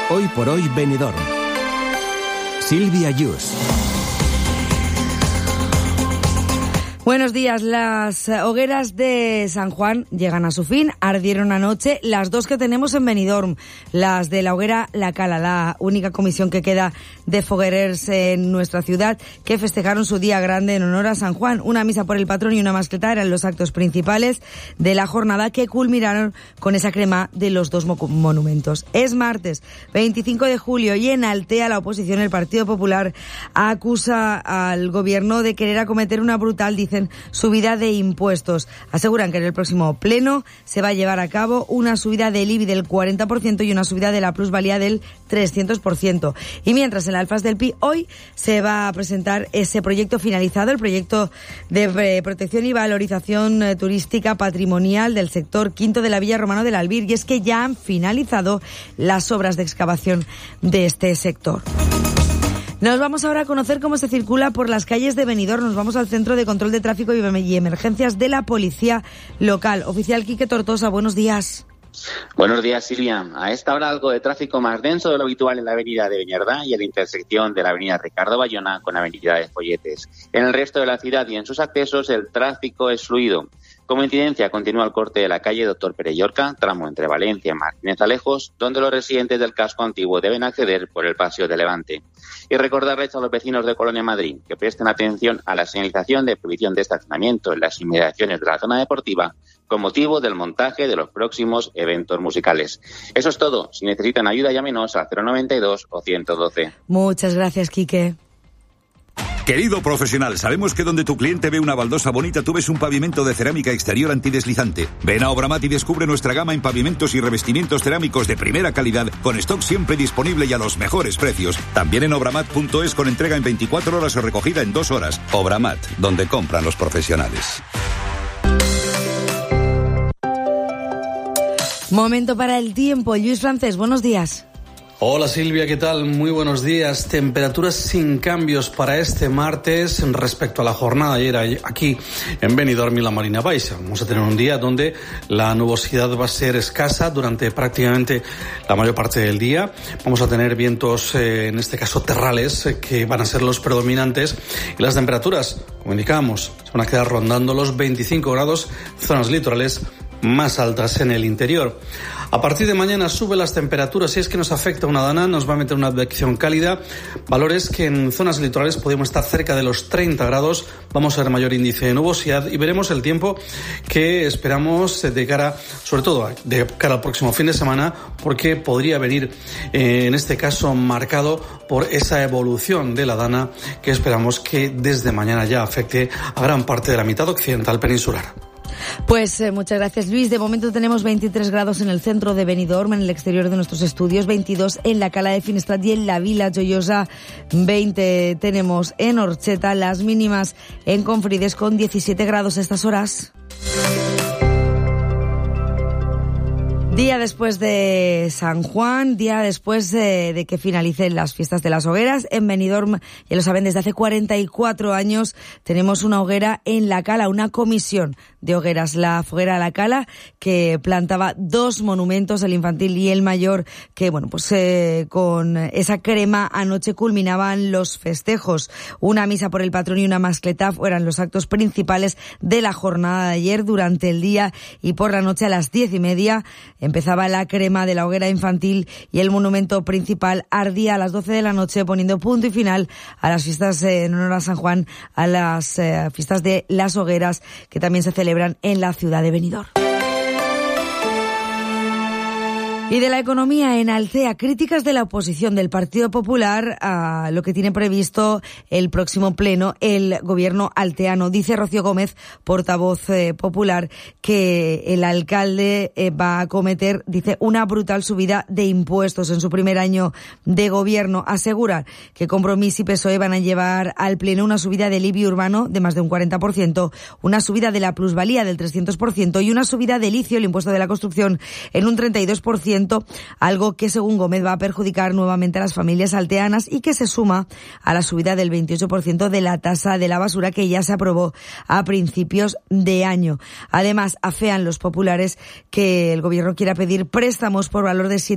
Hoy por hoy Benidorm. Silvia Yus. Buenos días. Las hogueras de San Juan llegan a su fin. Ardieron anoche las dos que tenemos en Benidorm. Las de la hoguera La Cala, la única comisión que queda de foguerers en nuestra ciudad, que festejaron su día grande en honor a San Juan. Una misa por el patrón y una mascleta eran los actos principales de la jornada, que culminaron con esa crema de los dos monumentos. Es martes 25 de julio y en Altea la oposición, el Partido Popular, acusa al gobierno de querer acometer una brutal, subida de impuestos. Aseguran que en el próximo pleno se va a llevar a cabo una subida del IBI del 40% y una subida de la plusvalía del 300%. Y mientras en la Alfaz del Pi hoy se va a presentar ese proyecto finalizado, el proyecto de protección y valorización turística patrimonial del sector quinto de la Villa Romano del Albir, y es que ya han finalizado las obras de excavación de este sector. Nos vamos ahora a conocer cómo se circula por las calles de Benidorm. Nos vamos al Centro de Control de Tráfico y Emergencias de la Policía Local. Oficial Quique Tortosa, buenos días. Buenos días, Silvia. A esta hora algo de tráfico más denso de lo habitual en la avenida de Beñardá y en la intersección de la avenida Ricardo Bayona con la avenida de Folletes. En el resto de la ciudad y en sus accesos el tráfico es fluido. Como incidencia continúa el corte de la calle Doctor Pérez Llorca, tramo entre Valencia y Martínez Alejos, donde los residentes del casco antiguo deben acceder por el Paseo de Levante. Y recordarles a los vecinos de Colonia Madrid que presten atención a la señalización de prohibición de estacionamiento en las inmediaciones de la zona deportiva con motivo del montaje de los próximos eventos musicales. Eso es todo. Si necesitan ayuda, llámenos al 092 o 112. Muchas gracias, Quique. Querido profesional, sabemos que donde tu cliente ve una baldosa bonita, tú ves un pavimento de cerámica exterior antideslizante. Ven a Obramat y descubre nuestra gama en pavimentos y revestimientos cerámicos de primera calidad, con stock siempre disponible y a los mejores precios. También en obramat.es, con entrega en 24 horas o recogida en 2 horas. Obramat, donde compran los profesionales. Momento para el tiempo. Luis Francés, buenos días. Hola Silvia, ¿qué tal? Muy buenos días. Temperaturas sin cambios para este martes respecto a la jornada de ayer aquí en Benidorm y la Marina Baixa. Vamos a tener un día donde la nubosidad va a ser escasa durante prácticamente la mayor parte del día. Vamos a tener vientos, en este caso terrales, que van a ser los predominantes. Y las temperaturas, como indicamos, se van a quedar rondando los 25 grados, zonas litorales más altas en el interior. A partir de mañana suben las temperaturas y es que nos afecta una dana, nos va a meter una advección cálida, valores que en zonas litorales podemos estar cerca de los 30 grados, vamos a ver mayor índice de nubosidad y veremos el tiempo que esperamos de cara, sobre todo de cara al próximo fin de semana, porque podría venir en este caso marcado por esa evolución de la dana que esperamos que desde mañana ya afecte a gran parte de la mitad occidental peninsular. Pues muchas gracias, Luis. De momento tenemos 23 grados en el centro de Benidorm, en el exterior de nuestros estudios, 22 en la Cala de Finestrat y en la Vila Joiosa, 20 tenemos en Orcheta, las mínimas en Confrides con 17 grados a estas horas. Día después de San Juan, día después de que finalicen las fiestas de las hogueras. En Benidorm, ya lo saben, desde hace 44 años tenemos una hoguera en La Cala, una comisión de hogueras, la Foguera La Cala, que plantaba 2 monumentos, el infantil y el mayor, que bueno, pues con esa crema anoche culminaban los festejos. Una misa por el patrón y una mascleta eran los actos principales de la jornada de ayer. Durante el día y por la noche a las 10:30 empezaba la crema de la hoguera infantil y el monumento principal ardía a las 12 de la noche, poniendo punto y final a las fiestas en honor a San Juan, a las fiestas de las hogueras que también se celebran en la ciudad de Benidorm. Y de la economía en Altea, críticas de la oposición del Partido Popular a lo que tiene previsto el próximo pleno el gobierno alteano. Dice Rocío Gómez, portavoz popular, que el alcalde va a acometer, dice, una brutal subida de impuestos en su primer año de gobierno. Asegura que Compromís y PSOE van a llevar al pleno una subida del IBI urbano de más de un 40%, una subida de la plusvalía del 300% y una subida del ICIO, el impuesto de la construcción, en un 32%, algo que según Gómez va a perjudicar nuevamente a las familias alteanas y que se suma a la subida del 28% de la tasa de la basura que ya se aprobó a principios de año. Además, afean los populares que el gobierno quiera pedir préstamos por valor de